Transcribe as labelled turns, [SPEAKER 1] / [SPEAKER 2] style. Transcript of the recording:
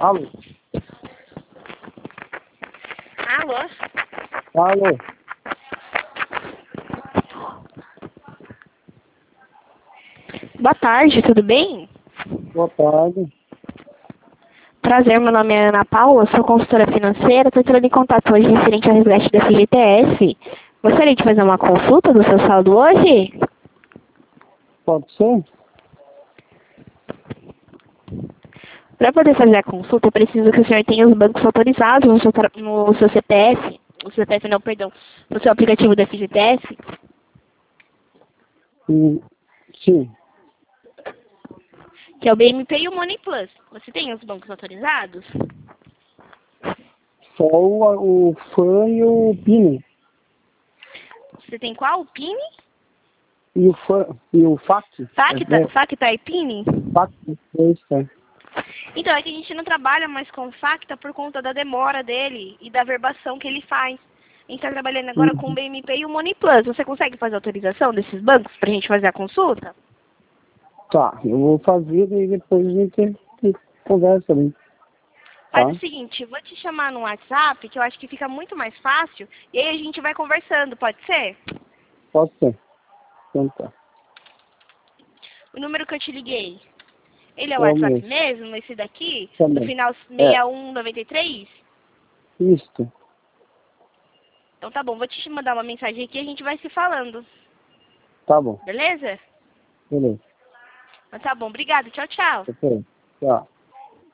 [SPEAKER 1] Alô?
[SPEAKER 2] Alô?
[SPEAKER 1] Alô?
[SPEAKER 2] Boa tarde, tudo bem?
[SPEAKER 1] Boa tarde.
[SPEAKER 2] Prazer, meu nome é Ana Paula, sou consultora financeira, estou entrando em contato hoje referente ao resgate da FGTS. Gostaria de fazer uma consulta do seu saldo hoje?
[SPEAKER 1] Pode ser?
[SPEAKER 2] Para poder fazer a consulta, eu preciso que o senhor tenha os bancos autorizados no seu CPF, no CPF não, perdão, no seu aplicativo da FGTS,
[SPEAKER 1] Sim.
[SPEAKER 2] que é o BMP e o Money Plus. Você tem os bancos autorizados?
[SPEAKER 1] Só o FAN e o PIN.
[SPEAKER 2] Você tem qual? O PIN?
[SPEAKER 1] E o FAN e o FAC.
[SPEAKER 2] Facta e PIN?
[SPEAKER 1] FAC, é.
[SPEAKER 2] Então, é que a gente não trabalha mais com o Facta por conta da demora dele e da verbação que ele faz. A gente está trabalhando agora com o BMP e o Money Plus. Você consegue fazer autorização desses bancos para a gente fazer a consulta?
[SPEAKER 1] Tá, eu vou fazer e depois a gente conversa ali.
[SPEAKER 2] Faz
[SPEAKER 1] Tá?
[SPEAKER 2] o seguinte, eu vou te chamar no WhatsApp, que eu acho que fica muito mais fácil, e aí a gente vai conversando, pode ser?
[SPEAKER 1] Pode ser. Então tá.
[SPEAKER 2] O número que eu te liguei, ele é o
[SPEAKER 1] É o
[SPEAKER 2] WhatsApp
[SPEAKER 1] mesmo.
[SPEAKER 2] mesmo, esse daqui, no
[SPEAKER 1] Também.
[SPEAKER 2] final
[SPEAKER 1] É.
[SPEAKER 2] 6193?
[SPEAKER 1] Isto.
[SPEAKER 2] Então tá bom, vou te mandar uma mensagem aqui e a gente vai se falando,
[SPEAKER 1] Tá bom.
[SPEAKER 2] beleza?
[SPEAKER 1] Beleza.
[SPEAKER 2] Então tá bom, obrigada, tchau, tchau.
[SPEAKER 1] Ok. Tchau.